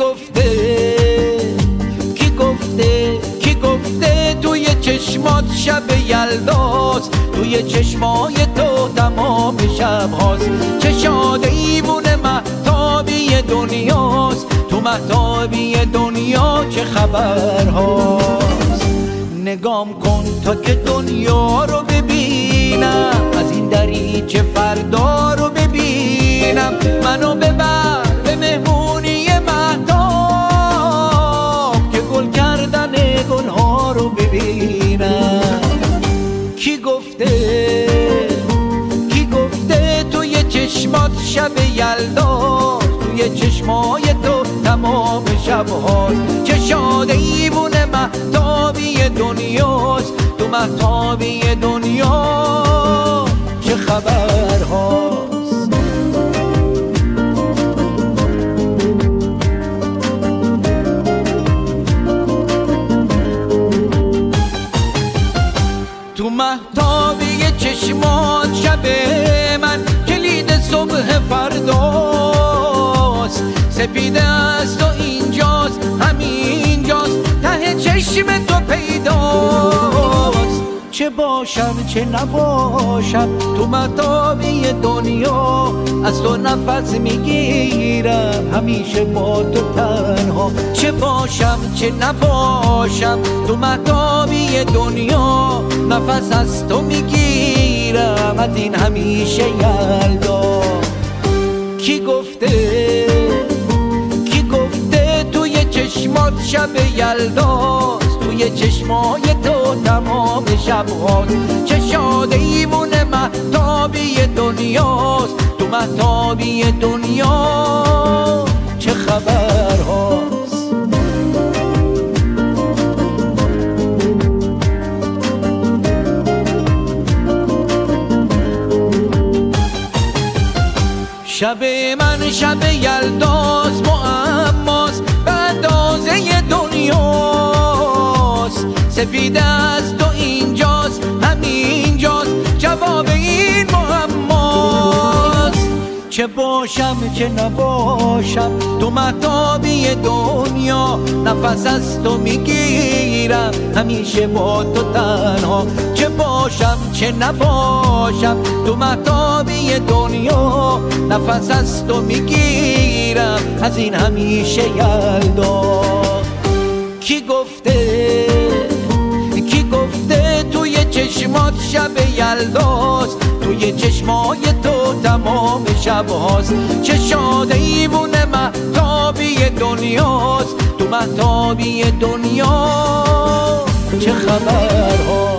گفته توی چشمات شب یلداست، توی چشمای تو تمام شب هاست. چشاد ایوون مهتابی دنیاست، تو مهتابی دنیا چه خبر هاست. نگام کن تا که دنیا رو ببینم، از این دریچه فردا رو ببینم. منو ببر به مهمونی مهتاب که گل کردن گلها رو ببینم. کی گفته توی چشمات شب یلداست، توی چشمای تو تمام شب هاست. چشاد ایوون مهتابی دنیاست، تو مهتابی دنیا چه خبر هاست. تو مهتابی چشمات شب من کلید صبح فرداست. سپیده است و اینجاست، همینجاست، ته چشم تو پیداست. چه باشم چه نباشم تو مهتابی دنیا، از تو نفس میگیرم همیشه با تو تنها. چه باشم چه نباشم تو مهتابی دنیا، نفس از تو میگیرم از این همیشه یلدا. کی گفته توی چشمات شب یلداست، توی چشمای تو تمام شب هاست. چشاد ایوون مهتابی دنیاست، تو مهتابی دنیا چه خبر هاست. شب من شب یلداست، معماست به اندازه دنیاست. سپیده است و اینجاست، همینجاست، جواب این معماست. چه باشم چه نباشم تو مهتابی دنیا، نفس از تو میگیرم همیشه با تو تنها. چه باشم چه نباشم تو مهتابی دنیا، نفس از تو میگیرم از این همیشه یلدا. کی گفته توی چشمات شب یلداست، توی چشمای تو تمام شب هاست. چشاد ایوون مهتابی دنیاست، تو مهتابی دنیا چه خبر هاست.